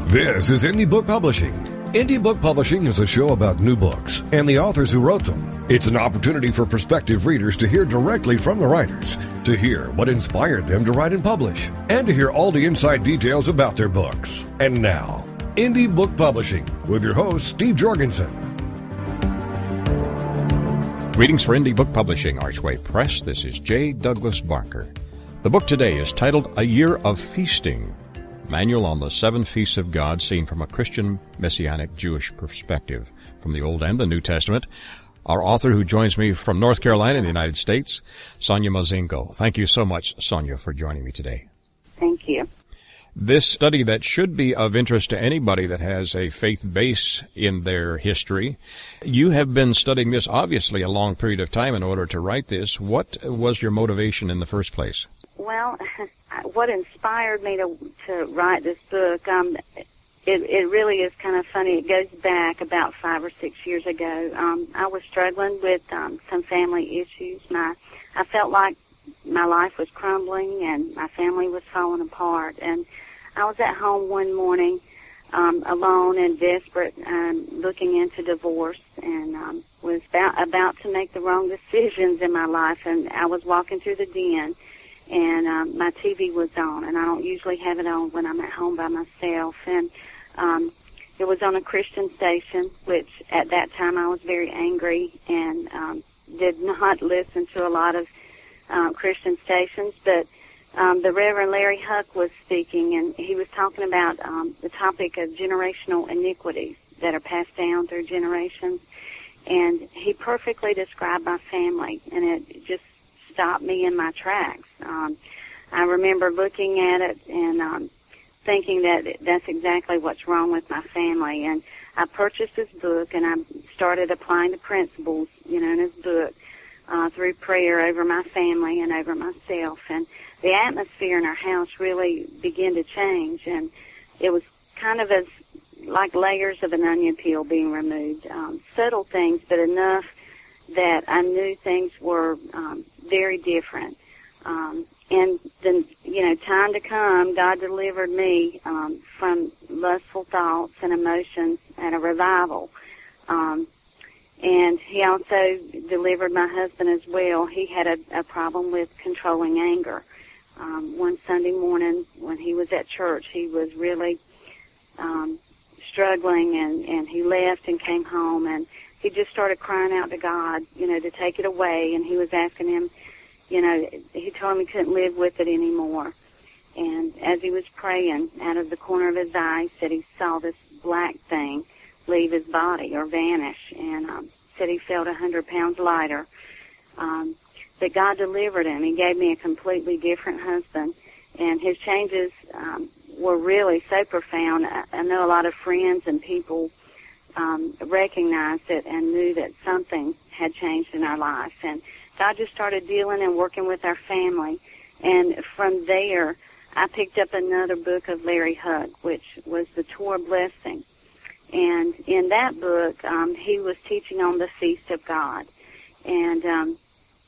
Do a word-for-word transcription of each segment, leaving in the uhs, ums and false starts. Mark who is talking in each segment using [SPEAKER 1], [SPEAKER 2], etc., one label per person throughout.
[SPEAKER 1] This is Indie Book Publishing. Indie Book Publishing is a show about new books and the authors who wrote them. It's an opportunity for prospective readers to hear directly from the writers, to hear what inspired them to write and publish, and to hear all the inside details about their books. And now, Indie Book Publishing with your host, Steve Jorgensen.
[SPEAKER 2] Greetings for Indie Book Publishing, Archway Press. This is J. Douglas Barker. The book today is titled A Year of Feasting, Manual on the Seven Feasts of God, seen from a Christian, Messianic, Jewish perspective, from the Old and the New Testament. Our author, who joins me from North Carolina in the United States, Sonia Mozingo. Thank you so much, Sonia, for joining me today.
[SPEAKER 3] Thank you.
[SPEAKER 2] This study that should be of interest to anybody that has a faith base in their history. You have been studying this, obviously, a long period of time in order to write this. What was your motivation in the first place?
[SPEAKER 3] Well, what inspired me to to write this book, um, it, it really is kind of funny. It goes back about five or six years ago. Um, I was struggling with um, some family issues. My, I felt like my life was crumbling and my family was falling apart. And I was at home one morning um, alone and desperate, um, looking into divorce, and um, was about, about to make the wrong decisions in my life. And I was walking through the den, and um, my T V was on, and I don't usually have it on when I'm at home by myself. And um, it was on a Christian station, which at that time I was very angry and um, did not listen to a lot of uh, Christian stations. But um, the Reverend Larry Huck was speaking, and he was talking about um, the topic of generational iniquities that are passed down through generations. And he perfectly described my family, and it just stopped me in my tracks. Um, I remember looking at it and um, thinking that that's exactly what's wrong with my family. And I purchased this book, and I started applying the principles, you know, in this book uh, through prayer over my family and over myself. And the atmosphere in our house really began to change, and it was kind of as like layers of an onion peel being removed. Um, subtle things, but enough that I knew things were um, very different. Um, and then, you know, time to come, God delivered me um, from lustful thoughts and emotions at a revival. Um, and he also delivered my husband as well. He had a, a problem with controlling anger. Um, one Sunday morning when he was at church, he was really um, struggling, and, and he left and came home, and he just started crying out to God, you know, to take it away. And he was asking him, you know, he told him he couldn't live with it anymore. And as he was praying, out of the corner of his eye, he said he saw this black thing leave his body or vanish, and um, said he felt a hundred pounds lighter. Um, but God delivered him. He gave me a completely different husband, and his changes um, were really so profound. I, I know a lot of friends and people Um, recognized it and knew that something had changed in our life. And God just started dealing and working with our family. And from there, I picked up another book of Larry Huck, which was The Torah Blessing. And in that book, um, he was teaching on the Feast of God. And um,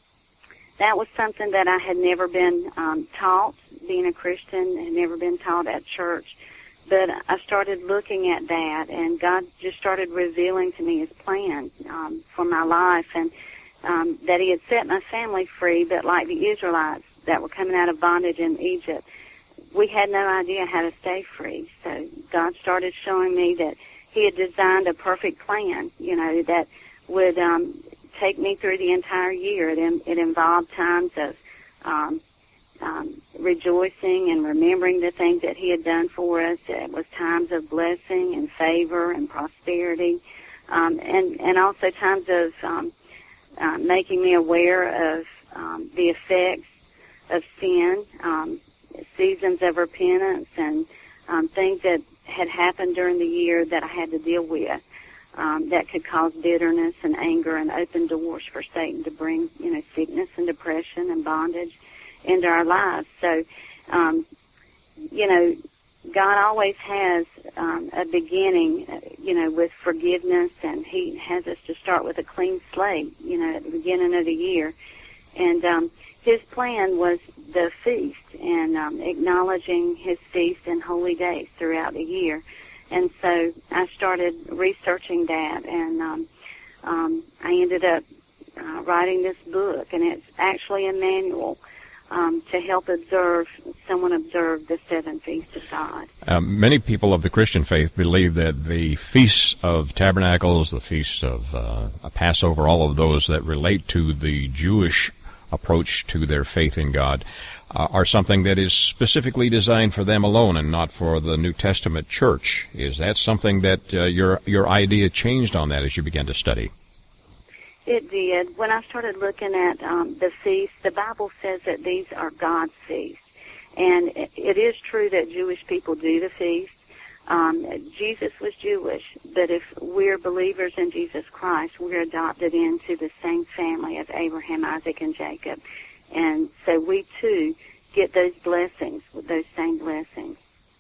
[SPEAKER 3] that was something that I had never been um, taught, being a Christian, had never been taught at church. But I started looking at that, and God just started revealing to me his plan um, for my life, and um, that he had set my family free, but like the Israelites that were coming out of bondage in Egypt, we had no idea how to stay free. So God started showing me that he had designed a perfect plan, you know, that would um, take me through the entire year. It, it involved times of um, Um, rejoicing and remembering the things that he had done for us. It was times of blessing and favor and prosperity, um, and, and also times of um, uh, making me aware of um, the effects of sin, um, seasons of repentance, and um, things that had happened during the year that I had to deal with um, that could cause bitterness and anger and open doors for Satan to bring, you know, sickness and depression and bondage into our lives. So, um, you know, God always has um, a beginning, uh, you know, with forgiveness, and he has us to start with a clean slate, you know, at the beginning of the year. And um, his plan was the feast and um, acknowledging his feast and holy days throughout the year. And so I started researching that, and um, um, I ended up uh, writing this book, and it's actually a manual um, to help observe someone observe the seven feasts of God.
[SPEAKER 2] Um, many people of the Christian faith believe that the Feasts of Tabernacles, the Feasts of uh, Passover, all of those that relate to the Jewish approach to their faith in God, uh, are something that is specifically designed for them alone and not for the New Testament church. Is that something that uh, your your idea changed on that as you began to study?
[SPEAKER 3] It did. When I started looking at um, the feasts, the Bible says that these are God's feasts. And it, it is true that Jewish people do the feast. Um, Jesus was Jewish, but if we're believers in Jesus Christ, we're adopted into the same family of Abraham, Isaac, and Jacob. And so we, too, get those blessings, those same blessings.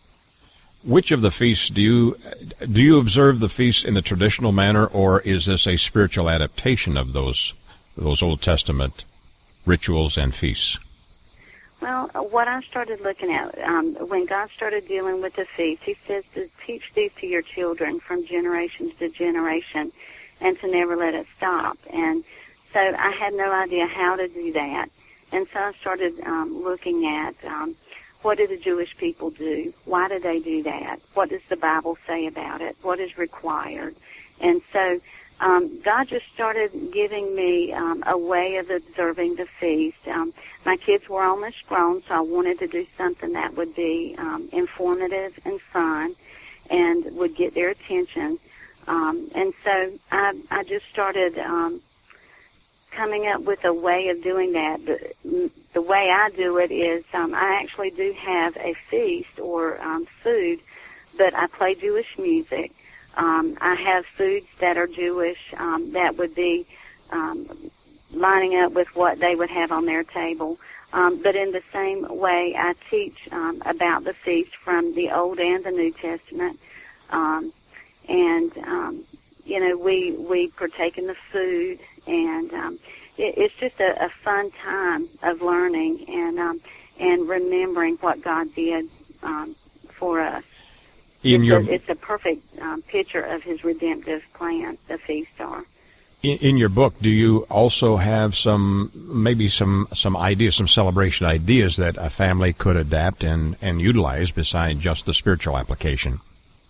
[SPEAKER 2] Which of the feasts do you do you observe the feasts in the traditional manner, or is this a spiritual adaptation of those those Old Testament rituals and feasts?
[SPEAKER 3] Well, what I started looking at, um, when God started dealing with the feasts, He says to teach these to your children from generation to generation and to never let it stop. And so I had no idea how to do that. And so I started um, looking at um, what do the Jewish people do? Why do they do that? What does the Bible say about it? What is required? And so um, God just started giving me um, a way of observing the feast. Um, my kids were almost grown, so I wanted to do something that would be um, informative and fun and would get their attention. Um, and so I, I just started um, coming up with a way of doing that. The, the way I do it is um, I actually do have a feast or um, food, but I play Jewish music. Um, I have foods that are Jewish um, that would be um, lining up with what they would have on their table. Um, but in the same way, I teach um, about the feast from the Old and the New Testament. Um, and, um, you know, we, we partake in the food, and um, it, it's just a, a fun time of learning and um, and remembering what God did um, for us.
[SPEAKER 2] In
[SPEAKER 3] it's,
[SPEAKER 2] your,
[SPEAKER 3] a, it's a perfect um, picture of His redemptive plan, the feasts are.
[SPEAKER 2] In, in your book, do you also have some, maybe some, some ideas, some celebration ideas that a family could adapt and, and utilize besides just the spiritual application?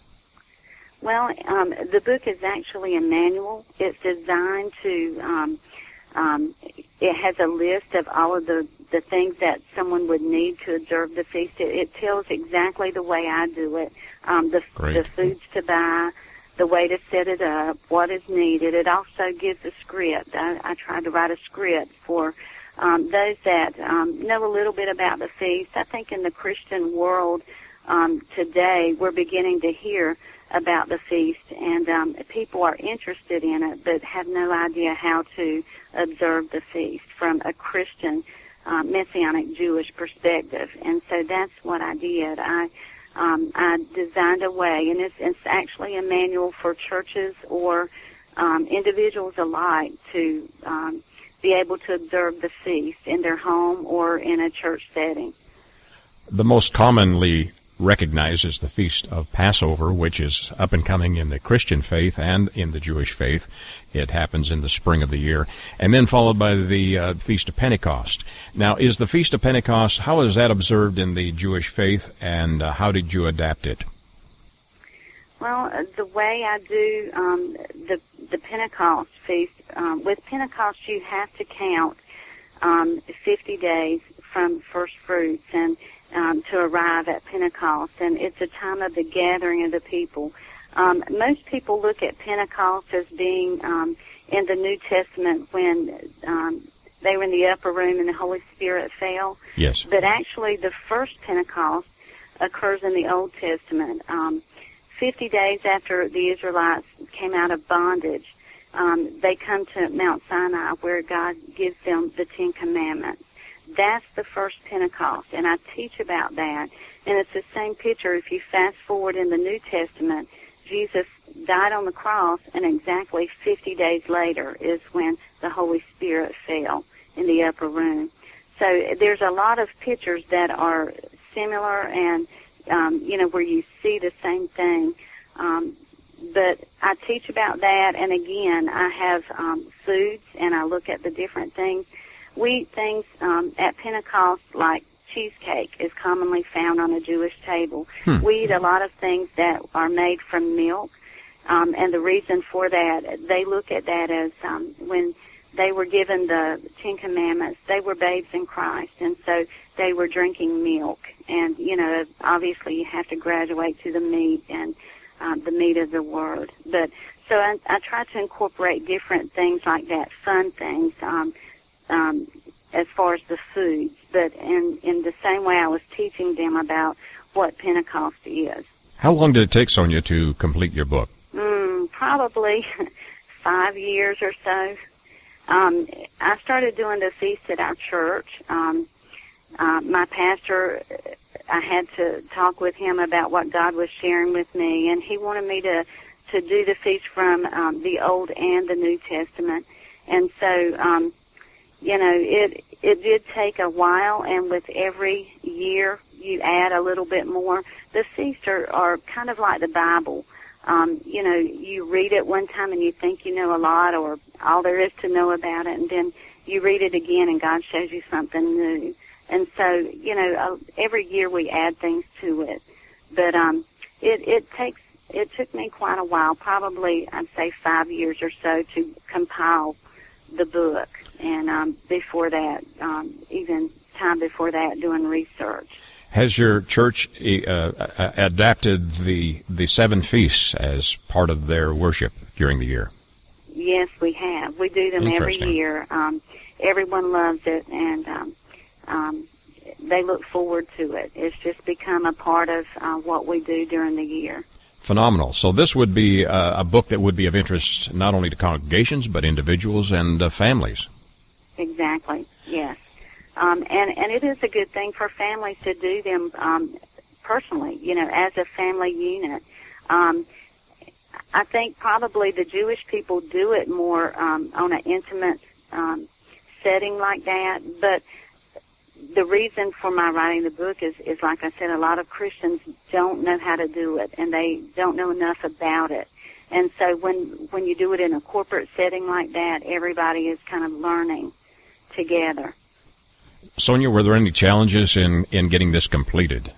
[SPEAKER 3] Well, um, the book is actually a manual. It's designed to, um, um, it has a list of all of the, the things that someone would need to observe the feast. It, it tells exactly the way I do it, um, the, the foods to buy, the way to set it up, what is needed. It also gives a script. I, I tried to write a script for um, those that um, know a little bit about the feast. I think in the Christian world um, today, we're beginning to hear about the feast, and um, people are interested in it but have no idea how to observe the feast from a Christian uh, Messianic Jewish perspective. And so that's what I did. I um, I designed a way, and it's, it's actually a manual for churches or um, individuals alike to um, be able to observe the feast in their home or in a church setting.
[SPEAKER 2] The most commonly recognized as the Feast of Passover, which is up and coming in the Christian faith and in the Jewish faith. It happens in the spring of the year, and then followed by the uh, Feast of Pentecost. Now, is the Feast of Pentecost, how is that observed in the Jewish faith, and uh, how did you adapt it?
[SPEAKER 3] Well, uh, the way I do um, the the Pentecost feast, um, with Pentecost you have to count um, fifty days from first fruits and Um, to arrive at Pentecost, and it's a time of the gathering of the people. Um, most people look at Pentecost as being um, in the New Testament when um, they were in the upper room and the Holy Spirit fell.
[SPEAKER 2] Yes.
[SPEAKER 3] But actually the first Pentecost occurs in the Old Testament. Um, Fifty days after the Israelites came out of bondage, um, they come to Mount Sinai where God gives them the Ten Commandments. That's the first Pentecost, and I teach about that. And it's the same picture. If you fast forward in the New Testament, Jesus died on the cross, and exactly fifty days later is when the Holy Spirit fell in the upper room. So there's a lot of pictures that are similar and, um, you know, where you see the same thing Um, but I teach about that, and again, I have um, foods, and I look at the different things. We eat things um, at Pentecost like cheesecake is commonly found on a Jewish table. Hmm. We eat a lot of things that are made from milk, um, and the reason for that, they look at that as um, when they were given the Ten Commandments, they were babes in Christ, and so they were drinking milk. And, you know, obviously you have to graduate to the meat and um, the meat of the Word. But so I, I try to incorporate different things like that, fun things, um, um, as far as the foods. But in, in the same way I was teaching them about what Pentecost is.
[SPEAKER 2] How long did it take, Sonia, to complete your book?
[SPEAKER 3] Mm, probably five years or so. Um, I started doing the feast at our church. Um, uh, my pastor, I had to talk with him about what God was sharing with me, and he wanted me to, to do the feast from um, the Old and the New Testament. And so, um, you know, it it did take a while, and with every year you add a little bit more. The feasts are, are kind of like the Bible. Um, you know, you read it one time and you think you know a lot or all there is to know about it, and then you read it again and God shows you something new. And so, you know, uh, every year we add things to it. But um, it, it takes, it took me quite a while, probably I'd say five years or so to compile the book. And um, before that, um, even time before that, doing research.
[SPEAKER 2] Has your church uh, adapted the the seven feasts as part of their worship during the year?
[SPEAKER 3] Yes, we have. We do them every year. Um, everyone loves it, and um, um, they look forward to it. It's just become a part of uh, what we do during the year.
[SPEAKER 2] Phenomenal. So this would be uh, a book that would be of interest not only to congregations, but individuals and uh, families.
[SPEAKER 3] Exactly, yes. Um, and, and it is a good thing for families to do them um, personally, you know, as a family unit. Um, I think probably the Jewish people do it more um, on an intimate um, setting like that. But the reason for my writing the book is, is, like I said, a lot of Christians don't know how to do it, and they don't know enough about it. And so when when you do it in a corporate setting like that, everybody is kind of learning together.
[SPEAKER 2] Sonia, were there any challenges in, in getting this completed?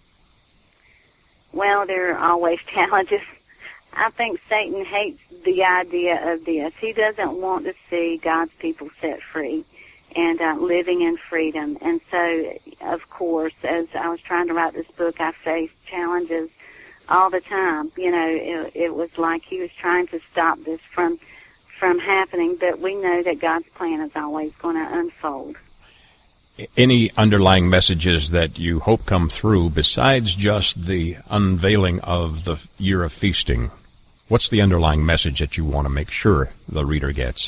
[SPEAKER 3] Well, there are always challenges. I think Satan hates the idea of this. He doesn't want to see God's people set free and uh, living in freedom. And so, of course, as I was trying to write this book, I faced challenges all the time. You know, it, it was like he was trying to stop this from from happening, but we know that God's plan is always going to unfold.
[SPEAKER 2] Any underlying messages that you hope come through besides just the unveiling of the year of feasting? What's the underlying message that you want to make sure the reader gets?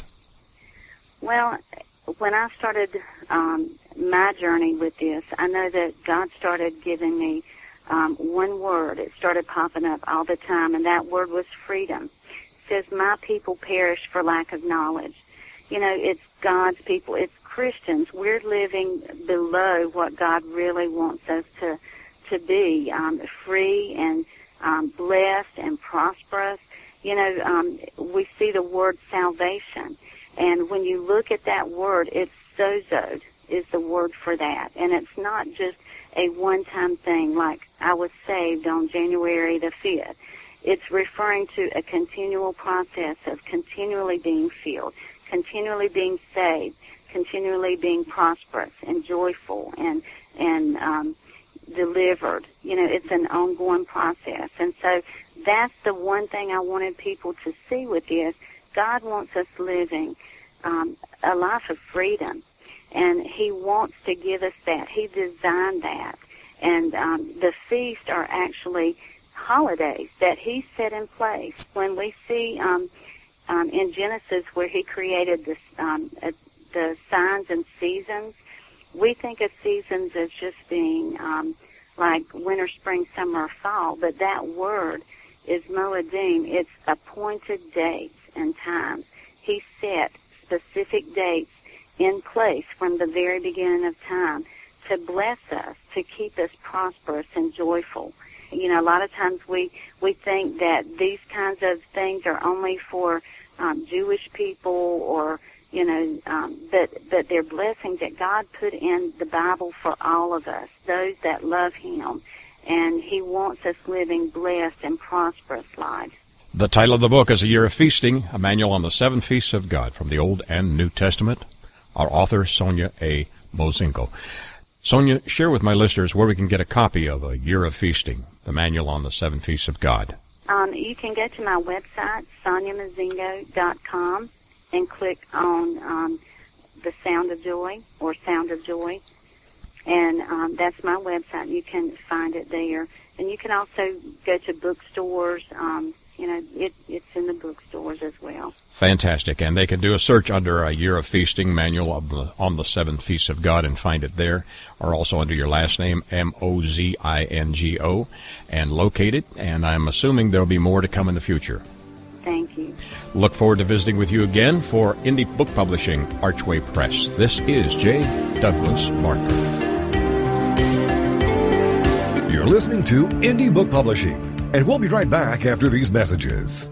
[SPEAKER 3] Well, when I started um, my journey with this, I know that God started giving me um, one word. It started popping up all the time, and that word was freedom. It says, my people perish for lack of knowledge. You know, it's God's people. It's Christians. We're living below what God really wants us to to be, um, free and um, blessed and prosperous. You know, um, we see the word salvation. And when you look at that word, it's sozo is the word for that. And it's not just a one-time thing like I was saved on January the fifth. It's referring to a continual process of continually being filled, continually being saved, continually being prosperous and joyful and and um, delivered. You know, it's an ongoing process. And so that's the one thing I wanted people to see with this. God wants us living um, a life of freedom, and he wants to give us that. He designed that. And um, the feasts are actually holidays that he set in place. When we see um, um, in Genesis where he created this, um, uh, the signs and seasons, we think of seasons as just being um, like winter, spring, summer, or fall, but that word is moedim. It's appointed dates and times. He set specific dates in place from the very beginning of time to bless us, to keep us prosperous and joyful. You know, a lot of times we, we think that these kinds of things are only for um, Jewish people, or you know, um, but but they're blessings that God put in the Bible for all of us, those that love Him, and He wants us living blessed and prosperous lives.
[SPEAKER 2] The title of the book is A Year of Feasting, a manual on the seven feasts of God from the Old and New Testament. Our author, Sonia A. Mozinko. Sonia, share with my listeners where we can get a copy of A Year of Feasting, the manual on the seven feasts of God.
[SPEAKER 3] Um, you can go to my website, sonia mozingo dot com, and click on um, the Sound of Joy or Sound of Joy. And um, that's my website. You can find it there. And you can also go to bookstores. Um, you know, it, it's in the bookstores as well.
[SPEAKER 2] Fantastic. And they can do a search under A Year of Feasting, manual of the, on the seven feasts of God, and find it there, or also under your last name, M O Z I N G O, and locate it. And I'm assuming there'll be more to come in the future.
[SPEAKER 3] Thank you.
[SPEAKER 2] Look forward to visiting with you again for Indie Book Publishing, Archway Press. This is J. Douglas Barker.
[SPEAKER 1] You're listening to Indie Book Publishing, and we'll be right back after these messages.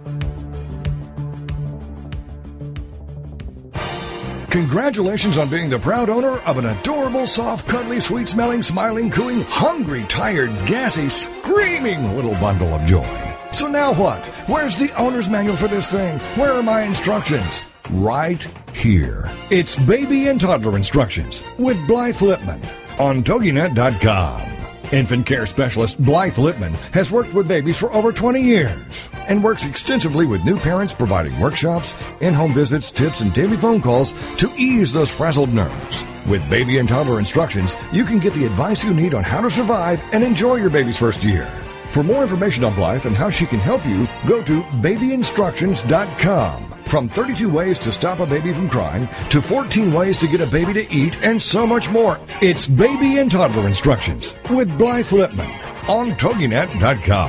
[SPEAKER 1] Congratulations on being the proud owner of an adorable, soft, cuddly, sweet-smelling, smiling, cooing, hungry, tired, gassy, screaming little bundle of joy. So now what? Where's the owner's manual for this thing? Where are my instructions? Right here. It's Baby and Toddler Instructions with Blythe Lipman on Toginet dot com. Infant care specialist Blythe Lipman has worked with babies for over twenty years and works extensively with new parents, providing workshops, in-home visits, tips, and daily phone calls to ease those frazzled nerves. With Baby and Toddler Instructions, you can get the advice you need on how to survive and enjoy your baby's first year. For more information on Blythe and how she can help you, go to baby instructions dot com. From thirty-two ways to stop a baby from crying, to fourteen ways to get a baby to eat, and so much more. It's Baby and Toddler Instructions with Blythe Lipman on Toginet dot com.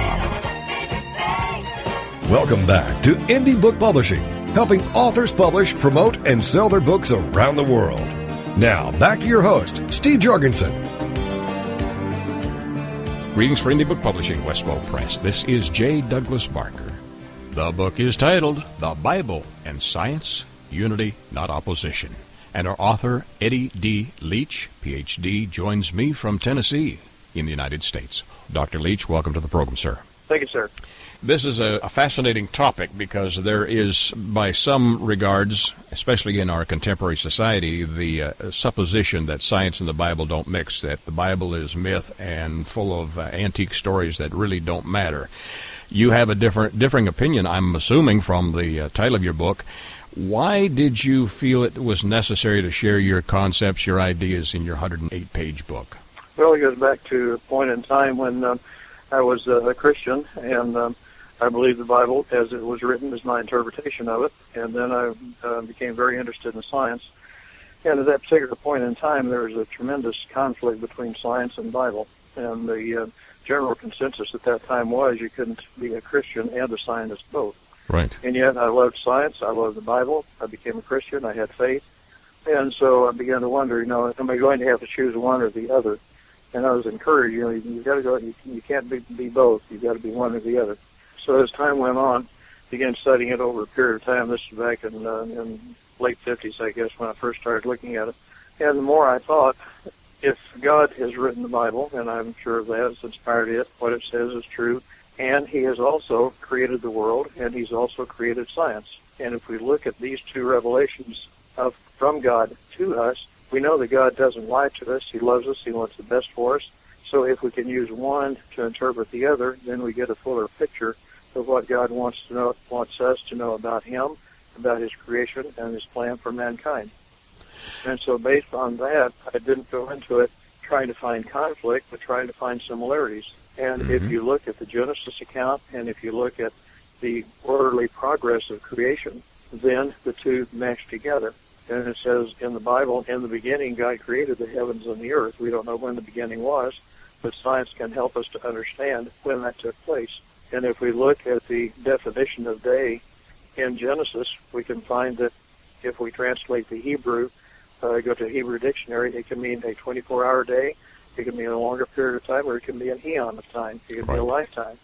[SPEAKER 1] Welcome back to Indie Book Publishing, helping authors publish, promote, and sell their books around the world. Now, back to your host, Steve Jorgensen.
[SPEAKER 2] Greetings for Indie Book Publishing, Westbow Press. This is J. Douglas Barker. The book is titled The Bible and Science, Unity, Not Opposition. And our author, Eddie D. Leach, P H D, joins me from Tennessee in the United States. Doctor Leach, welcome to the program, sir.
[SPEAKER 4] Thank you, sir.
[SPEAKER 2] This is a, a fascinating topic because there is, by some regards, especially in our contemporary society, the uh, supposition that science and the Bible don't mix, that the Bible is myth and full of uh, antique stories that really don't matter. You have a different, differing opinion, I'm assuming, from the uh, title of your book. Why did you feel it was necessary to share your concepts, your ideas in your one hundred eight page book?
[SPEAKER 4] Well, it goes back to a point in time when um, I was uh, a Christian, and um, I believed the Bible as it was written is my interpretation of it, and then I uh, became very interested in science. And at that particular point in time, there was a tremendous conflict between science and Bible, and the uh, general consensus at that time was you couldn't be a Christian and a scientist both.
[SPEAKER 2] Right.
[SPEAKER 4] And yet I loved science, I loved the Bible, I became a Christian, I had faith, and so I began to wonder, you know, am I going to have to choose one or the other? And I was encouraged, you know, you've got to go, you, you can't be, be both, you've got to be one or the other. So as time went on, began studying it over a period of time. This was back in, uh, in late fifties, I guess, when I first started looking at it. And the more I thought, if God has written the Bible, and I'm sure of that, it's inspired it, what it says is true, and He has also created the world, and He's also created science. And if we look at these two revelations of from God to us, we know that God doesn't lie to us. He loves us. He wants the best for us. So if we can use one to interpret the other, then we get a fuller picture of what God wants to know, wants us to know about Him, about His creation, and His plan for mankind. And so based on that, I didn't go into it trying to find conflict, but trying to find similarities. And mm-hmm. if you look at the Genesis account, and if you look at the orderly progress of creation, then the two mesh together. And it says in the Bible, in the beginning, God created the heavens and the earth. We don't know when the beginning was, but science can help us to understand when that took place. And if we look at the definition of day in Genesis, we can find that if we translate the Hebrew, uh, go to a Hebrew dictionary, it can mean a twenty-four hour day, it can mean a longer period of time, or it can be an eon of time, it can right. be a lifetime.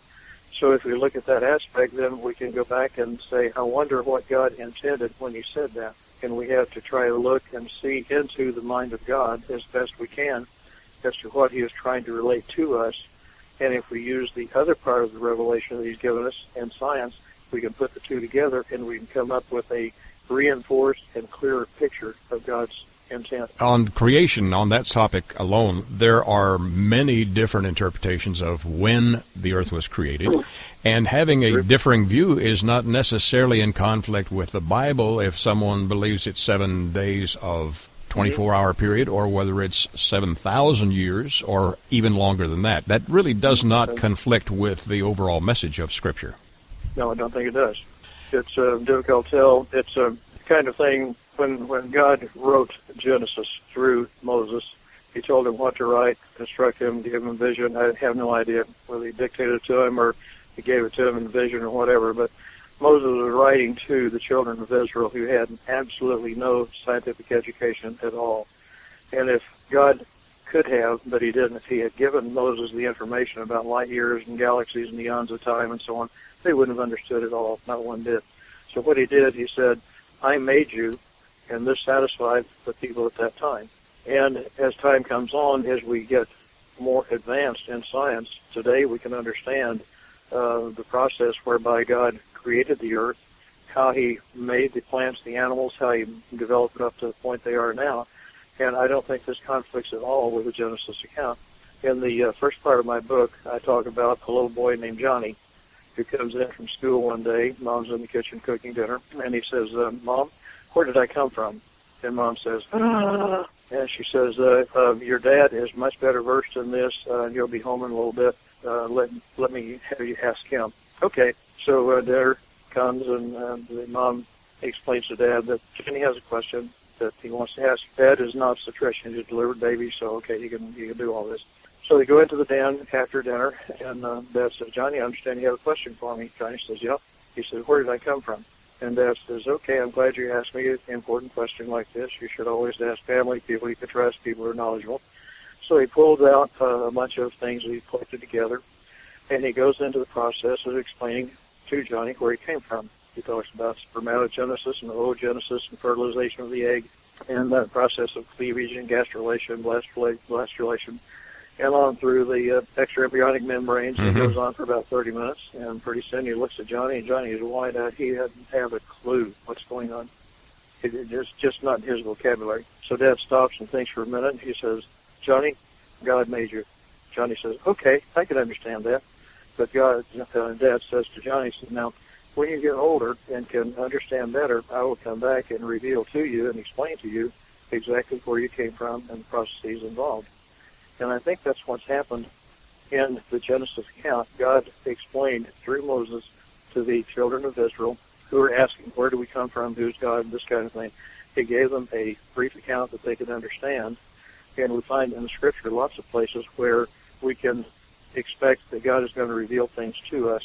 [SPEAKER 4] So if we look at that aspect, then we can go back and say, I wonder what God intended when he said that. And we have to try to look and see into the mind of God as best we can as to what he is trying to relate to us. And if we use the other part of the revelation that he's given us in science, we can put the two together and we can come up with a reinforced and clearer picture of God's intent.
[SPEAKER 2] On creation, on that topic alone, there are many different interpretations of when the earth was created, and having a differing view is not necessarily in conflict with the Bible if someone believes it's seven days of twenty-four hour period, or whether it's seven thousand years, or even longer than that. That really does not conflict with the overall message of Scripture.
[SPEAKER 4] No, I don't think it does. It's uh, difficult to tell. It's a kind of thing when when God wrote Genesis through Moses, he told him what to write, instruct him, give him a vision. I have no idea whether he dictated it to him or he gave it to him in vision or whatever, but Moses was writing to the children of Israel who had absolutely no scientific education at all. And if God could have, but he didn't, if he had given Moses the information about light years and galaxies and eons of time and so on, they wouldn't have understood it all, not one bit. So what he did, he said, I made you, and this satisfied the people at that time. And as time comes on, as we get more advanced in science, today we can understand uh, the process whereby God created the earth, how he made the plants, the animals, how he developed it up to the point they are now. And I don't think this conflicts at all with the Genesis account. In the uh, first part of my book, I talk about a little boy named Johnny who comes in from school one day. Mom's in the kitchen cooking dinner, and he says, uh, Mom, where did I come from? And Mom says, ah. And she says, uh, uh, your dad is much better versed in this, uh, and he'll be home in a little bit. Uh, let, let me have you ask him. Okay, so uh, there comes, and uh, the mom explains to Dad that Jenny has a question that he wants to ask. Dad is not obstetrician, he's a delivered baby, so okay, he can, he can do all this. So they go into the den after dinner, and uh, Dad says, Johnny, I understand you have a question for me. Johnny says, yep. He says, where did I come from? And Dad says, okay, I'm glad you asked me an important question like this. You should always ask family, people you can trust, people who are knowledgeable. So he pulls out uh, a bunch of things that he collected together, and he goes into the process of explaining to Johnny where he came from. He talks about spermatogenesis and oogenesis and fertilization of the egg, and that process of cleavage and gastrulation, blastulation, and on through the uh, extraembryonic membranes. Mm-hmm. It goes on for about thirty minutes, and pretty soon he looks at Johnny, and Johnny is wide-eyed. He doesn't have a clue what's going on. It, it's just not in his vocabulary. So Dad stops and thinks for a minute, and he says, Johnny, God made you. Johnny says, okay, I can understand that. But God, uh, Dad says to Johnny, says, now, when you get older and can understand better, I will come back and reveal to you and explain to you exactly where you came from and the processes involved. And I think that's what's happened in the Genesis account. God explained through Moses to the children of Israel who were asking, where do we come from, who's God, this kind of thing. He gave them a brief account that they could understand. And we find in the Scripture lots of places where we can expect that God is going to reveal things to us.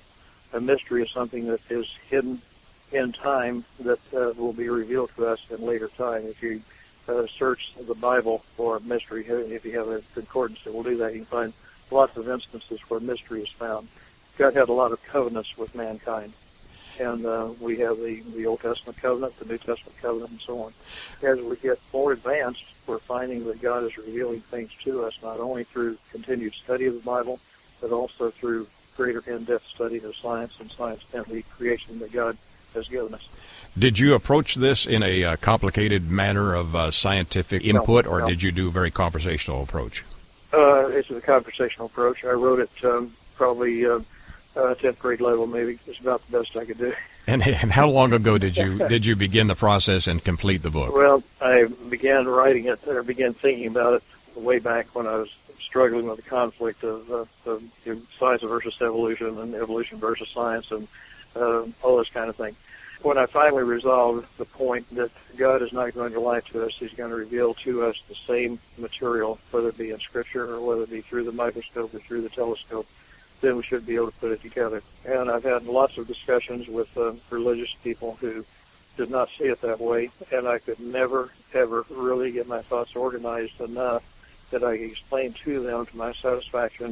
[SPEAKER 4] A mystery is something that is hidden in time that uh, will be revealed to us in later time. If you uh, search the Bible for mystery, if you have a concordance that will do that, you can find lots of instances where mystery is found. God had a lot of covenants with mankind. And uh, we have the, the Old Testament covenant, the New Testament covenant, and so on. As we get more advanced, we're finding that God is revealing things to us, not only through continued study of the Bible, but also through greater in-depth study of science and science and the creation that God has given us.
[SPEAKER 2] Did you approach this in a uh, complicated manner of uh, scientific input, no, or no. did you do a very conversational approach?
[SPEAKER 4] Uh, it's a conversational approach. I wrote it um, probably uh, uh, tenth grade level, maybe. It's about the best I could do.
[SPEAKER 2] And, and how long ago did you did you begin the process and complete the book?
[SPEAKER 4] Well, I began writing it, or began thinking about it way back when I was struggling with the conflict of, uh, of you know, science versus evolution and evolution versus science and uh, all this kind of thing. When I finally resolved the point that God is not going to lie to us, he's going to reveal to us the same material, whether it be in Scripture or whether it be through the microscope or through the telescope, then we should be able to put it together. And I've had lots of discussions with uh, religious people who did not see it that way, and I could never, ever really get my thoughts organized enough that I could explain to them, to my satisfaction,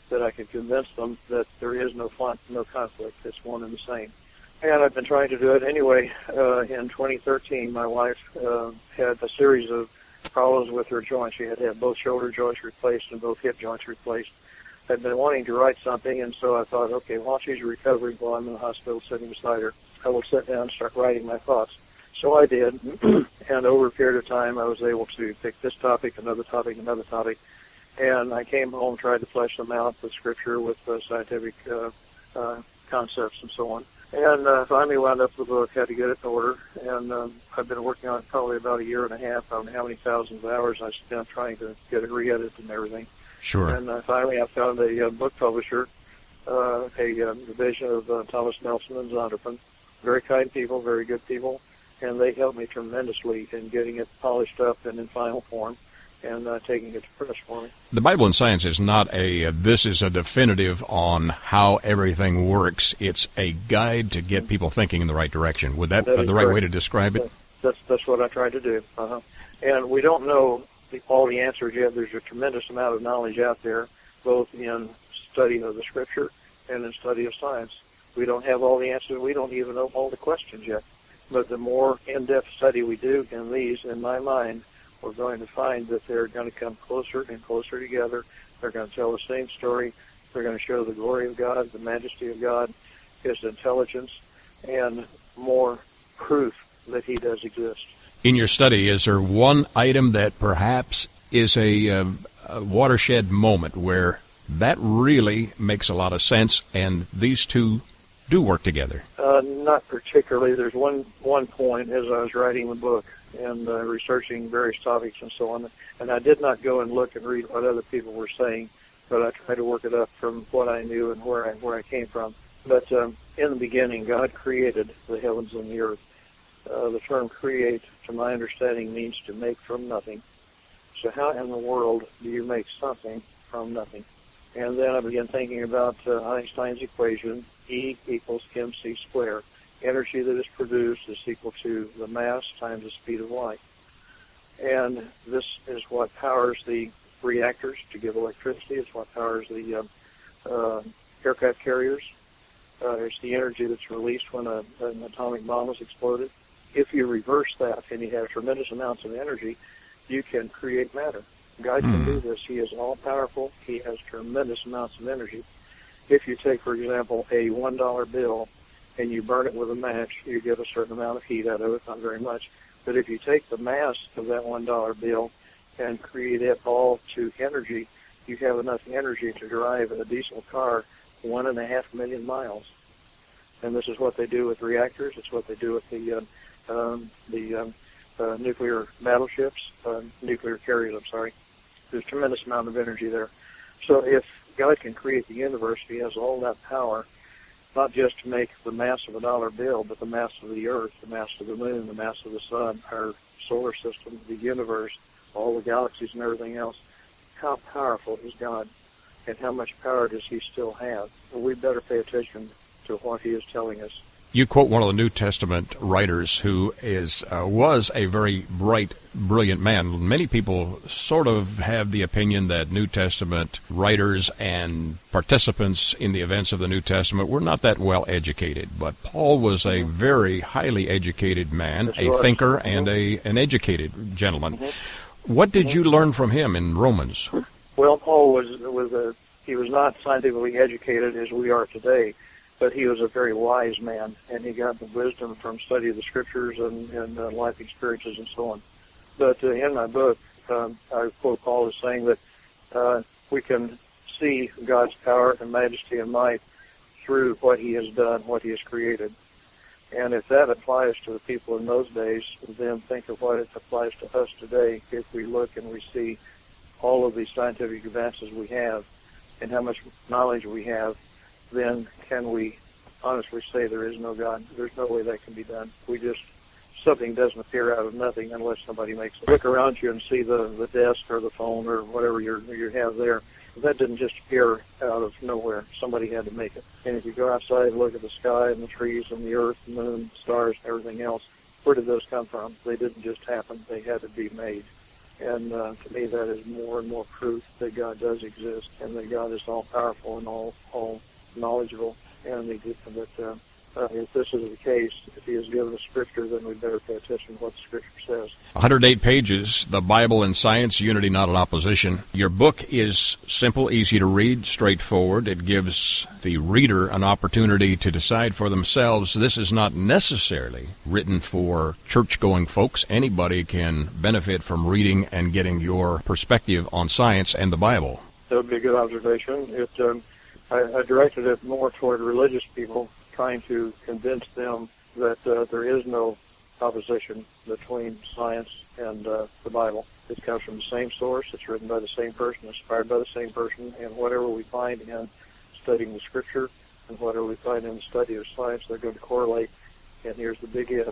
[SPEAKER 4] that I could convince them that there is no fun, no conflict. It's one and the same. And I've been trying to do it anyway. Uh, in twenty thirteen, my wife uh, had a series of problems with her joints. She had to have both shoulder joints replaced and both hip joints replaced. I'd been wanting to write something, and so I thought, okay, while she's recovering, while I'm in the hospital sitting beside her, I will sit down and start writing my thoughts. So I did, and over a period of time, I was able to pick this topic, another topic, another topic, and I came home, tried to flesh them out with Scripture, with uh, scientific uh, uh, concepts, and so on. And uh, finally wound up the book, had to get it in order, and um, I've been working on it probably about a year and a half. I don't know how many thousands of hours I spent trying to get it re-edited and everything.
[SPEAKER 2] Sure.
[SPEAKER 4] And uh, finally I found a uh, book publisher, uh, a uh, division of uh, Thomas Nelson and Zondervan. Very kind people, very good people, and they helped me tremendously in getting it polished up and in final form, and uh, taking it to press for me.
[SPEAKER 2] The Bible and Science is not a, uh, this is a definitive on how everything works. It's a guide to get people thinking in the right direction. Would that,
[SPEAKER 4] that
[SPEAKER 2] be the right correct. way to describe it?
[SPEAKER 4] That's, that's what I tried to do. Uh-huh. And we don't know the, all the answers yet. There's a tremendous amount of knowledge out there, both in study of the Scripture and in study of science. We don't have all the answers. We don't even know all the questions yet. But the more in-depth study we do in these, in my mind, we're going to find that they're going to come closer and closer together. They're going to tell the same story. They're going to show the glory of God, the majesty of God, His intelligence, and more proof that He does exist.
[SPEAKER 2] In your study, is there one item that perhaps is a, uh, a watershed moment where that really makes a lot of sense and these two do work together?
[SPEAKER 4] Uh, not particularly. There's one, one point as I was writing the book and uh, researching various topics and so on, and I did not go and look and read what other people were saying, but I tried to work it up from what I knew and where I, where I came from. But um, in the beginning, God created the heavens and the earth. Uh, the term create, to my understanding, means to make from nothing. So how in the world do you make something from nothing? And then I began thinking about uh, Einstein's equation, E equals mc squared. Energy that is produced is equal to the mass times the speed of light. And this is what powers the reactors to give electricity. It's what powers the uh, uh, aircraft carriers. Uh, it's the energy that's released when a, an atomic bomb is exploded. If you reverse that and you have tremendous amounts of energy, you can create matter. God can do this. He is all-powerful. He has tremendous amounts of energy. If you take, for example, a one dollar bill and you burn it with a match, you get a certain amount of heat out of it, not very much. But if you take the mass of that one dollar bill and create it all to energy, you have enough energy to drive a diesel car one and a half million miles. And this is what they do with reactors. It's what they do with the uh, um, the um, uh, nuclear battleships, uh, nuclear carriers, I'm sorry. There's a tremendous amount of energy there. So if God can create the universe, He has all that power, not just to make the mass of a dollar bill, but the mass of the earth, the mass of the moon, the mass of the sun, our solar system, the universe, all the galaxies and everything else. How powerful is God, and how much power does He still have? Well, we better pay attention to what He is telling us.
[SPEAKER 2] You quote one of the New Testament writers who is uh, was a very bright, brilliant man. Many people sort of have the opinion that New Testament writers and participants in the events of the New Testament were not that well educated. But Paul was a very highly educated man, a thinker, and a an educated gentleman. Mm-hmm. What did you learn from him in Romans?
[SPEAKER 4] Well, Paul was was a he was not scientifically educated as we are today, but he was a very wise man, and he got the wisdom from study of the Scriptures and, and uh, life experiences and so on. But uh, in my book, um, I quote Paul as saying that uh, we can see God's power and majesty and might through what He has done, what He has created. And if that applies to the people in those days, then think of what it applies to us today if we look and we see all of these scientific advances we have and how much knowledge we have. Then can we honestly say there is no God? There's no way that can be done. We just, something doesn't appear out of nothing unless somebody makes it. Look around you and see the, the desk or the phone or whatever you're, you have there. That didn't just appear out of nowhere. Somebody had to make it. And if you go outside and look at the sky and the trees and the earth, the moon, stars, everything else, where did those come from? They didn't just happen. They had to be made. And uh, to me, that is more and more proof that God does exist and that God is all-powerful and all, all knowledgeable. And that uh, uh, if this is the case, if he has given us Scripture, then we better pay attention to what the Scripture says.
[SPEAKER 2] one hundred eight pages, The Bible and Science, Unity Not in Opposition. Your book is simple, easy to read, straightforward. It gives the reader an opportunity to decide for themselves. This is not necessarily written for church-going folks. Anybody can benefit from reading and getting your perspective on science and the Bible.
[SPEAKER 4] That would be a good observation. It, um, I, I directed it more toward religious people, trying to convince them that uh, there is no opposition between science and uh, the Bible. It comes from the same source. It's written by the same person, inspired by the same person, and whatever we find in studying the Scripture and whatever we find in the study of science, they're going to correlate. And here's the big if,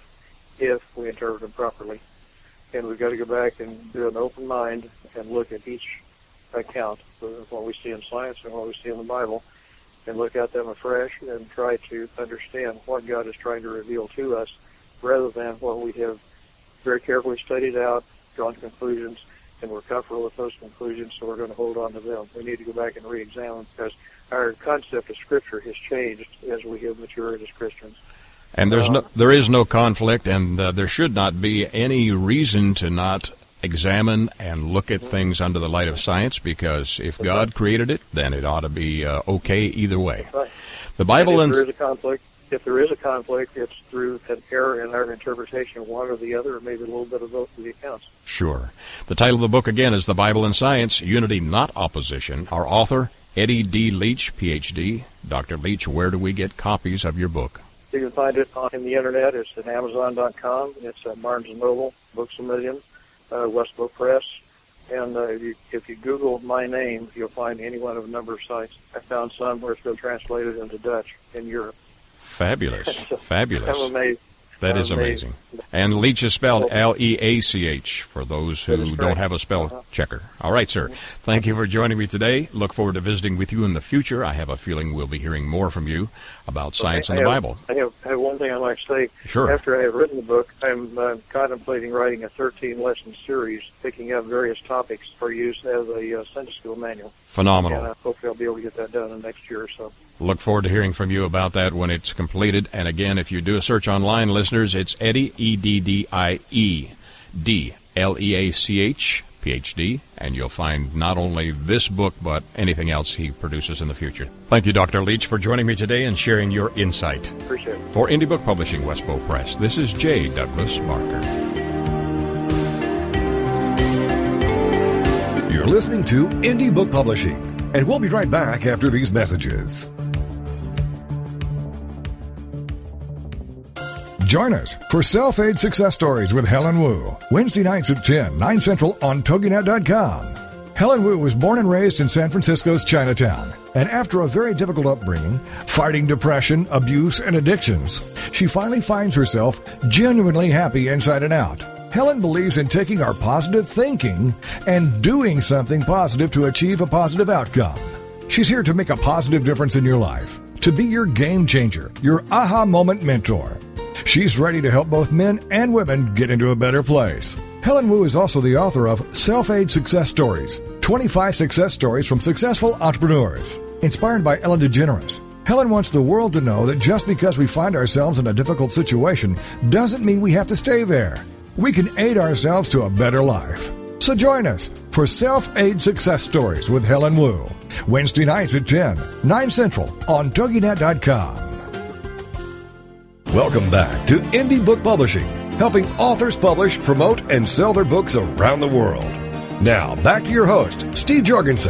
[SPEAKER 4] if we interpret them properly. And we've got to go back and do an open mind and look at each account of what we see in science and what we see in the Bible, and look at them afresh and try to understand what God is trying to reveal to us, rather than what we have very carefully studied out, drawn conclusions, and we're comfortable with those conclusions, so we're going to hold on to them. We need to go back and re-examine, because our concept of Scripture has changed as we have matured as Christians.
[SPEAKER 2] And there's
[SPEAKER 4] uh,
[SPEAKER 2] no, there is no conflict, and uh, there should not be any reason to not examine and look at things under the light of science, because if God created it, then it ought to be uh, okay either way.
[SPEAKER 4] Right.
[SPEAKER 2] The Bible
[SPEAKER 4] and if
[SPEAKER 2] and
[SPEAKER 4] there is a conflict, if there is a conflict, it's through an error in our interpretation of one or the other, or maybe a little bit of both of the accounts.
[SPEAKER 2] Sure. The title of the book, again, is The Bible and Science, Unity Not Opposition. Our author, Eddie D. Leach, P H D. Doctor Leach, where do we get copies of your book?
[SPEAKER 4] You can find it on the Internet. It's at Amazon dot com. It's at Barnes and Noble, Books a Million, uh, Westbrook Press. And uh, if, you, if you Google my name, you'll find any one of a number of sites. I found some where it's been translated into Dutch in Europe.
[SPEAKER 2] Fabulous.
[SPEAKER 4] so,
[SPEAKER 2] Fabulous.
[SPEAKER 4] I'm amazed.
[SPEAKER 2] That
[SPEAKER 4] I'm
[SPEAKER 2] is
[SPEAKER 4] amazed.
[SPEAKER 2] amazing. And Leach is spelled L E A C H for those who don't have a spell
[SPEAKER 4] uh-huh.
[SPEAKER 2] checker. All right, sir. Thank you for joining me today. Look forward to visiting with you in the future. I have a feeling we'll be hearing more from you about science
[SPEAKER 4] okay,
[SPEAKER 2] and the
[SPEAKER 4] I have,
[SPEAKER 2] Bible.
[SPEAKER 4] I have, I have one thing I'd like to say.
[SPEAKER 2] Sure.
[SPEAKER 4] After I have written the book, I'm uh, contemplating writing a thirteen-lesson series, picking up various topics for use as a uh, Sunday school manual.
[SPEAKER 2] Phenomenal.
[SPEAKER 4] And uh, hopefully I'll be able to get that done in the next year or so.
[SPEAKER 2] Look forward to hearing from you about that when it's completed. And again, if you do a search online, listeners, it's Eddie, E D D I E D L E A C H, P H D, and you'll find not only this book, but anything else he produces in the future. Thank you, Doctor Leach, for joining me today and sharing your insight.
[SPEAKER 4] Appreciate it.
[SPEAKER 2] For Indie Book Publishing, Westbow Press, this is J. Douglas Barker.
[SPEAKER 1] You're listening to Indie Book Publishing, and we'll be right back after these messages. Join us for Self-Aid Success Stories with Helen Wu, Wednesday nights at ten, nine Central on Toginet dot com. Helen Wu was born and raised in San Francisco's Chinatown, and after a very difficult upbringing, fighting depression, abuse, and addictions, she finally finds herself genuinely happy inside and out. Helen believes in taking our positive thinking and doing something positive to achieve a positive outcome. She's here to make a positive difference in your life, to be your game changer, your aha moment mentor. She's ready to help both men and women get into a better place. Helen Wu is also the author of Self-Aid Success Stories, twenty-five Success Stories from Successful Entrepreneurs. Inspired by Ellen DeGeneres, Helen wants the world to know that just because we find ourselves in a difficult situation doesn't mean we have to stay there. We can aid ourselves to a better life. So join us for Self-Aid Success Stories with Helen Wu, Wednesday nights at ten, nine Central on Toginet dot com. Welcome back to Indie Book Publishing, helping authors publish, promote, and sell their books around the world. Now, back to your host, Steve Jorgensen.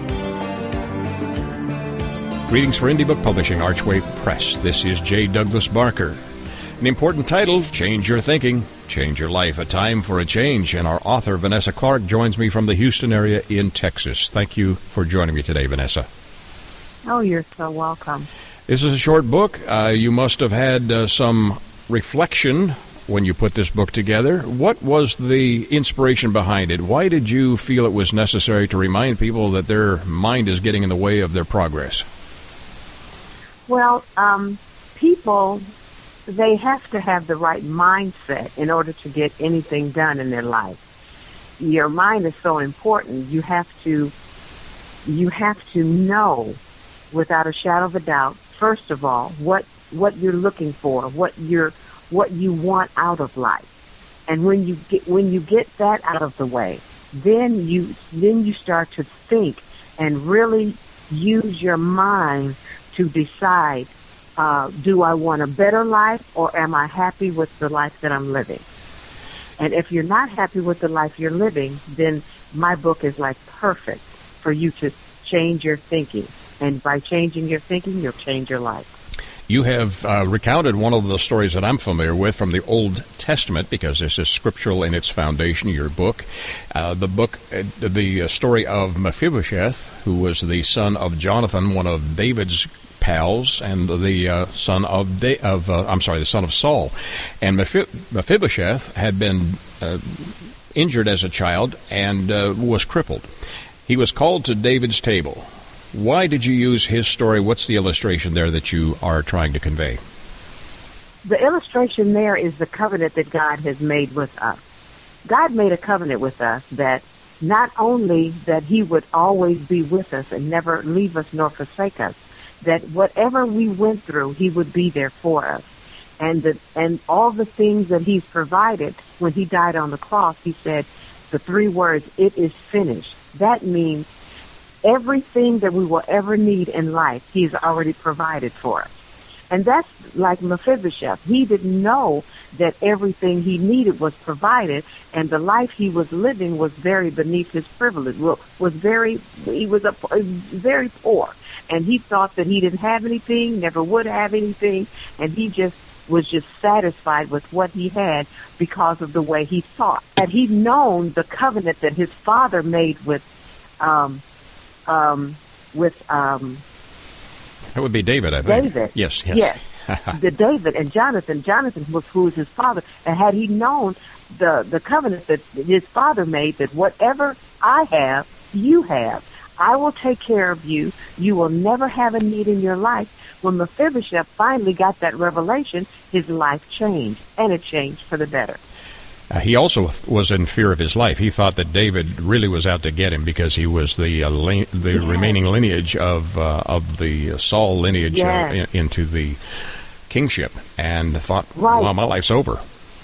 [SPEAKER 2] Greetings for Indie Book Publishing, Archway Press. This is J. Douglas Barker. An important title, Change Your Thinking, Change Your Life, a time for a change. And our author, Vanessa Clark, joins me from the Houston area in Texas. Thank you for joining me today, Vanessa.
[SPEAKER 5] Oh, you're so welcome.
[SPEAKER 2] This is a short book. Uh, you must have had uh, some reflection when you put this book together. What was the inspiration behind it? Why did you feel it was necessary to remind people that their mind is getting in the way of their progress?
[SPEAKER 5] Well, um, people, they have to have the right mindset in order to get anything done in their life. your mind is so important. You have to, you have to know without a shadow of a doubt, first of all, what, what you're looking for, what you're, what you want out of life. And when you get, when you get that out of the way, then you, then you start to think and really use your mind to decide, uh, do I want a better life or am I happy with the life that I'm living? And if you're not happy with the life you're living, then my book is like perfect for you to change your thinking. And by changing your thinking, you'll change your life.
[SPEAKER 2] You have uh, recounted one of the stories that I'm familiar with from the Old Testament, because this is scriptural in its foundation, your book. Uh, the book, uh, the story of Mephibosheth, who was the son of Jonathan, one of David's pals, and the uh, son of, da- of uh, I'm sorry, the son of Saul. And Mephib- Mephibosheth had been uh, injured as a child and uh, was crippled. He was called to David's table. Why did you use his story? What's the illustration there that you are trying to convey?
[SPEAKER 5] The illustration there is the covenant that God has made with us. God made a covenant with us that not only that he would always be with us and never leave us nor forsake us, that whatever we went through, he would be there for us. And the, and all the things that he's provided, when he died on the cross, he said the three words, "It is finished." That means everything that we will ever need in life, he's already provided for us. And that's like Mephibosheth. He didn't know that everything he needed was provided, and the life he was living was very beneath his privilege, was very, he was a, very poor. And he thought that he didn't have anything, never would have anything, and he just was just satisfied with what he had because of the way he thought. Had he known the covenant that his father made with, um, um, with, um,
[SPEAKER 2] that would be David, I think.
[SPEAKER 5] David.
[SPEAKER 2] Yes, yes.
[SPEAKER 5] Yes. The David and Jonathan. Jonathan was who was his father. And had he known the, the covenant that his father made, that whatever I have, you have. I will take care of you. You will never have a need in your life. When Mephibosheth finally got that revelation, his life changed, and it changed for the better.
[SPEAKER 2] Uh, he also was in fear of his life. He thought that David really was out to get him because he was the uh, li- the yes. remaining lineage of uh, of the Saul lineage
[SPEAKER 5] yes.
[SPEAKER 2] uh, in, into the kingship, and thought,
[SPEAKER 5] right.
[SPEAKER 2] well, my life's over.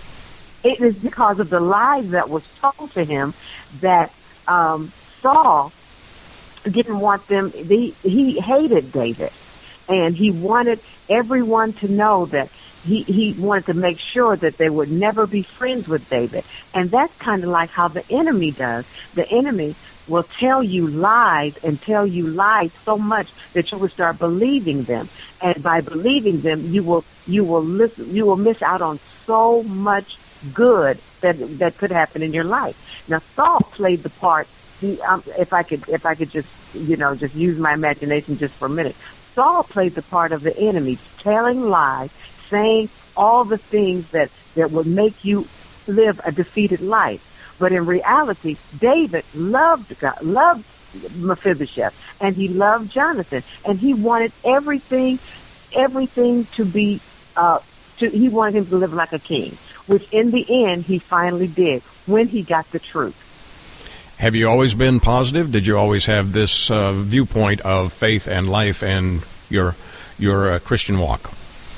[SPEAKER 5] It is because of the lies that was told to him that um, Saul didn't want them. He, he hated David, and he wanted everyone to know that he, he wanted to make sure that they would never be friends with David. And that's kind of like how the enemy does. The enemy will tell you lies and tell you lies so much that you will start believing them. And by believing them, you will you will listen, you will miss out on so much good that that could happen in your life. Now, Saul played the part. He, um, if I could, if I could just, you know, just use my imagination just for a minute. Saul played the part of the enemy, telling lies, saying all the things that, that would make you live a defeated life. But in reality, David loved God, loved Mephibosheth, and he loved Jonathan, and he wanted everything, everything to be, uh, to, he wanted him to live like a king, which in the end he finally did when he got the truth.
[SPEAKER 2] Have you always been positive? Did you always have this uh, viewpoint of faith and life and your your uh, Christian walk?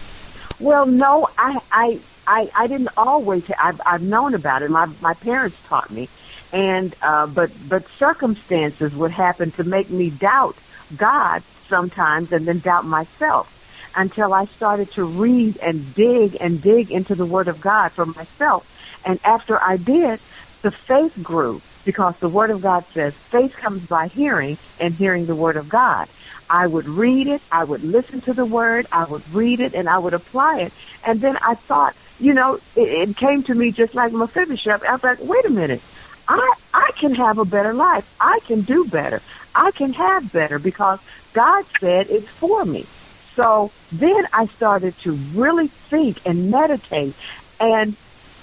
[SPEAKER 5] Well, no, I I I, I didn't always. I've, I've known about it. My my parents taught me, and uh, but but circumstances would happen to make me doubt God sometimes, and then doubt myself, until I started to read and dig and dig into the Word of God for myself. And after I did, the faith grew. Because the Word of God says faith comes by hearing, and hearing the Word of God. I would read it, I would listen to the Word, I would read it, and I would apply it. And then I thought, you know, it, it came to me just like Mephibosheth. I was like, wait a minute, I I can have a better life. I can do better. I can have better because God said it's for me. So then I started to really think and meditate, and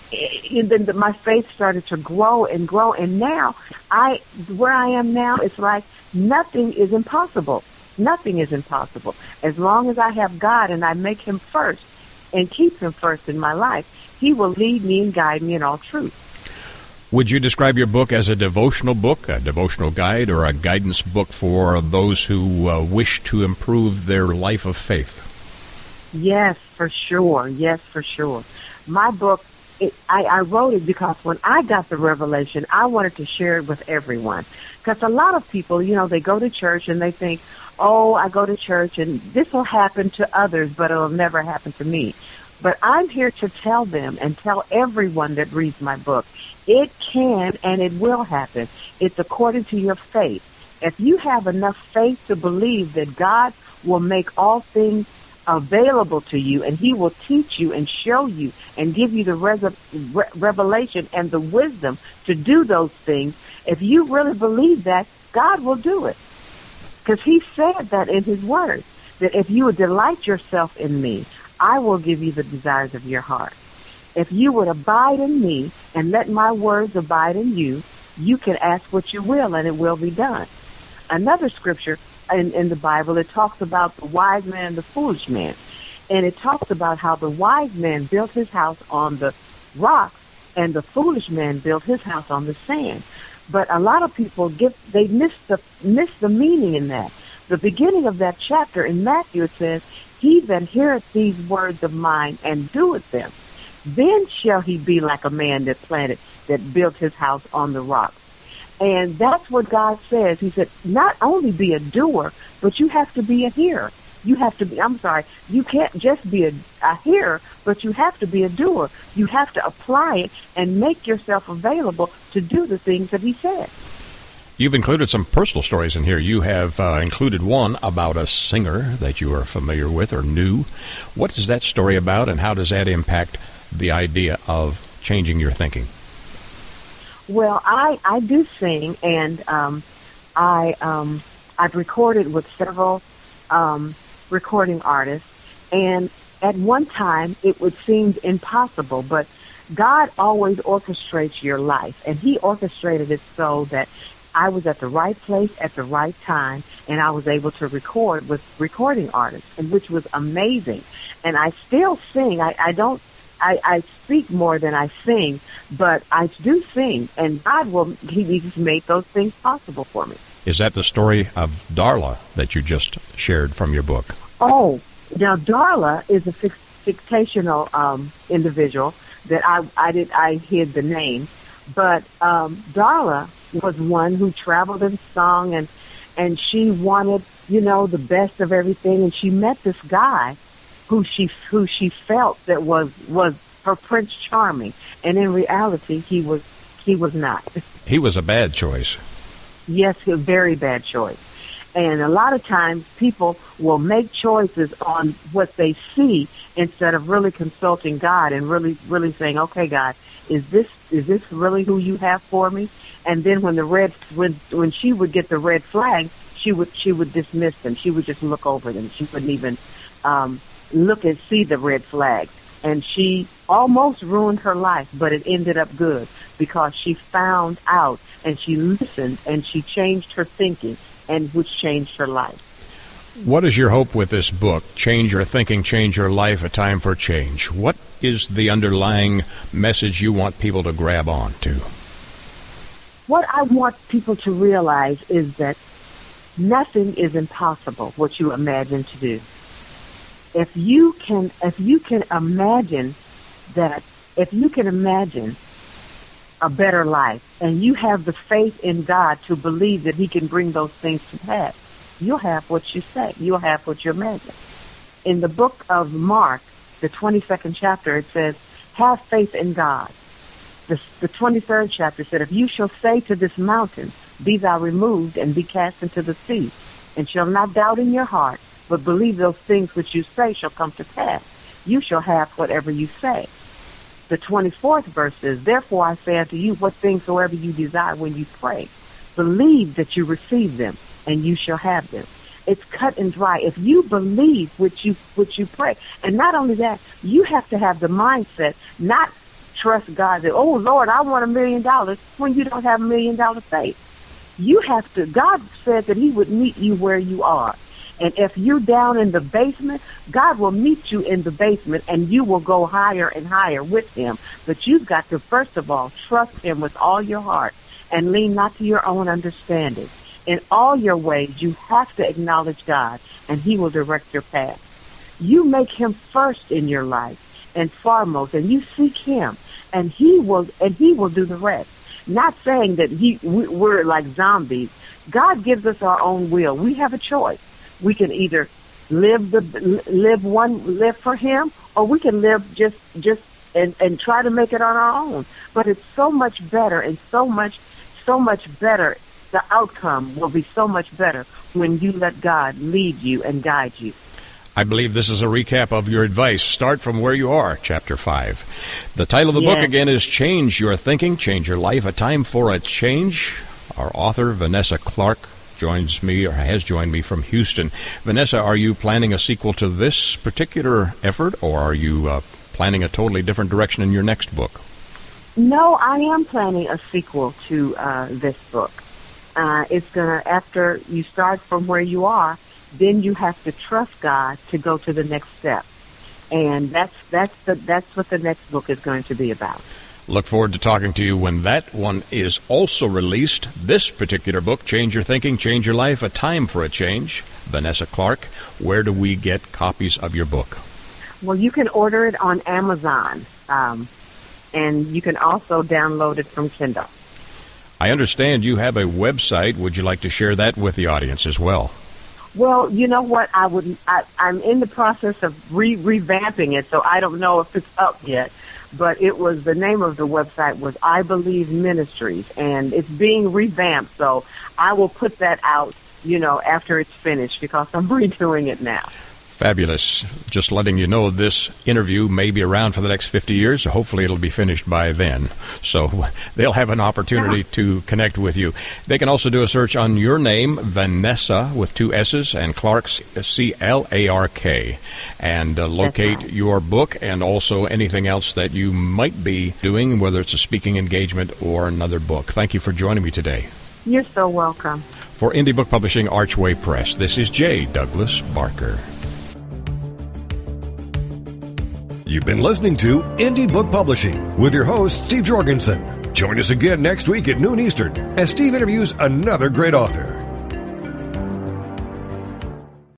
[SPEAKER 5] and then the, my faith started to grow and grow, and now I, where I am now, it's like nothing is impossible. Nothing is impossible. As long as I have God and I make Him first and keep Him first in my life, He will lead me and guide me in all truth.
[SPEAKER 2] Would you describe your book as a devotional book, a devotional guide, or a guidance book for those who uh, wish to improve their life of faith?
[SPEAKER 5] Yes, for sure. Yes, for sure. My book, it, I, I wrote it because when I got the revelation, I wanted to share it with everyone. Because a lot of people, you know, they go to church and they think, oh, I go to church and this will happen to others, but it'll never happen to me. But I'm here to tell them and tell everyone that reads my book, it can and it will happen. It's according to your faith. If you have enough faith to believe that God will make all things available to you and he will teach you and show you and give you the res- re- revelation and the wisdom to do those things, if you really believe that, God will do it. Because he said that in his word, that if you would delight yourself in me, I will give you the desires of your heart. If you would abide in me and let my words abide in you, you can ask what you will and it will be done. Another scripture in, in the Bible, it talks about the wise man and the foolish man. And it talks about how the wise man built his house on the rock and the foolish man built his house on the sand. But a lot of people get, they miss the, miss the meaning in that. The beginning of that chapter in Matthew, it says, he that heareth these words of mine and doeth them, then shall he be like a man that planted, that built his house on the rock. And that's what God says. He said, not only be a doer, but you have to be a hearer. You have to be, I'm sorry, you can't just be a, a hearer, but you have to be a doer. You have to apply it and make yourself available to do the things that he said.
[SPEAKER 2] You've included some personal stories in here. You have uh, included one about a singer that you are familiar with or knew. What is that story about, and how does that impact the idea of changing your thinking?
[SPEAKER 5] Well, I, I do sing, and um, I, um, I've recorded with several um, recording artists, and at one time it would seem impossible, but God always orchestrates your life, and he orchestrated it so that I was at the right place at the right time, and I was able to record with recording artists, and which was amazing. And I still sing. I, I don't, I, I speak more than I sing, but I do sing, and God will, he, he just made those things possible for me.
[SPEAKER 2] Is that the story of Darla that you just shared from your book?
[SPEAKER 5] Oh, now Darla is a fictional um, individual that I, I did, I hid the name, but um, Darla was one who traveled and sung, and and she wanted, you know, the best of everything, and she met this guy who she who she felt that was was her Prince Charming, and in reality he was he was not.
[SPEAKER 2] He was a bad choice.
[SPEAKER 5] Yes, a very bad choice. And a lot of times people will make choices on what they see instead of really consulting God and really really saying, okay, God, is this is this really who you have for me? And then when the red when when she would get the red flag, she would she would dismiss them. She would just look over them. She wouldn't even um, look and see the red flags. And she almost ruined her life, but it ended up good because she found out and she listened and she changed her thinking, and which changed her life.
[SPEAKER 2] What is your hope with this book, Change Your Thinking, Change Your Life, A Time for Change? What is the underlying message you want people to grab on to?
[SPEAKER 5] What I want people to realize is that nothing is impossible, what you imagine to do. If you can, if you can imagine that, if you can imagine a better life, and you have the faith in God to believe that he can bring those things to pass, you'll have what you say. You'll have what you imagine. In the book of Mark, the twenty-second chapter, it says, have faith in God. The, the twenty-third chapter said, if you shall say to this mountain, be thou removed and be cast into the sea, and shall not doubt in your heart, but believe those things which you say shall come to pass, you shall have whatever you say. The twenty-fourth verse says, therefore I say unto you, what things soever you desire when you pray, believe that you receive them, and you shall have them. It's cut and dry. If you believe what you what you pray, and not only that, you have to have the mindset, not trust God that, oh, Lord, I want a million dollars when you don't have a million dollar faith. You have to, God said that he would meet you where you are. And if you're down in the basement, God will meet you in the basement, and you will go higher and higher with him. But you've got to, first of all, trust him with all your heart and lean not to your own understanding. In all your ways, you have to acknowledge God, and he will direct your path. You make him first in your life and foremost, and you seek him, and he will and he will do the rest. Not saying that he we, we're like zombies. God gives us our own will. We have a choice. We can either live the live one live for him, or we can live just just and, and try to make it on our own. But it's so much better, and so much so much better. The outcome will be so much better when you let God lead you and guide you.
[SPEAKER 2] I believe this is a recap of your advice. Start from where you are, Chapter five. The title of the yes. book, again, is Change Your Thinking, Change Your Life, A Time for a Change. Our author, Vanessa Clark, joins me, or has joined me from Houston. Vanessa, are you planning a sequel to this particular effort, or are you uh, planning a totally different direction in your next book?
[SPEAKER 5] No, I am planning a sequel to uh, this book. Uh, it's going to, after you start from where you are, then you have to trust God to go to the next step. And that's that's the that's what the next book is going to be about.
[SPEAKER 2] Look forward to talking to you when that one is also released. This particular book, Change Your Thinking, Change Your Life, A Time for a Change. Vanessa Clark, where do we get copies of your book?
[SPEAKER 5] Well, you can order it on Amazon, um, and you can also download it from Kindle.
[SPEAKER 2] I understand you have a website. Would you like to share that with the audience as well?
[SPEAKER 5] Well, you know what? I would. I, I'm in the process of re- revamping it, so I don't know if it's up yet. But it was the name of the website was I Believe Ministries, and it's being revamped. So I will put that out, you know, after it's finished, because I'm redoing it now.
[SPEAKER 2] Fabulous. Just letting you know, this interview may be around for the next fifty years. So hopefully it'll be finished by then. So they'll have an opportunity yeah. to connect with you. They can also do a search on your name, Vanessa, with two S's, and Clark's, C L A R K, and uh, locate right. your book and also anything else that you might be doing, whether it's a speaking engagement or another book. Thank you for joining me today.
[SPEAKER 5] You're so welcome.
[SPEAKER 2] For Indie Book Publishing, Archway Press, this is J. Douglas Barker.
[SPEAKER 1] You've been listening to Indie Book Publishing with your host, Steve Jorgensen. Join us again next week at noon Eastern as Steve interviews another great author.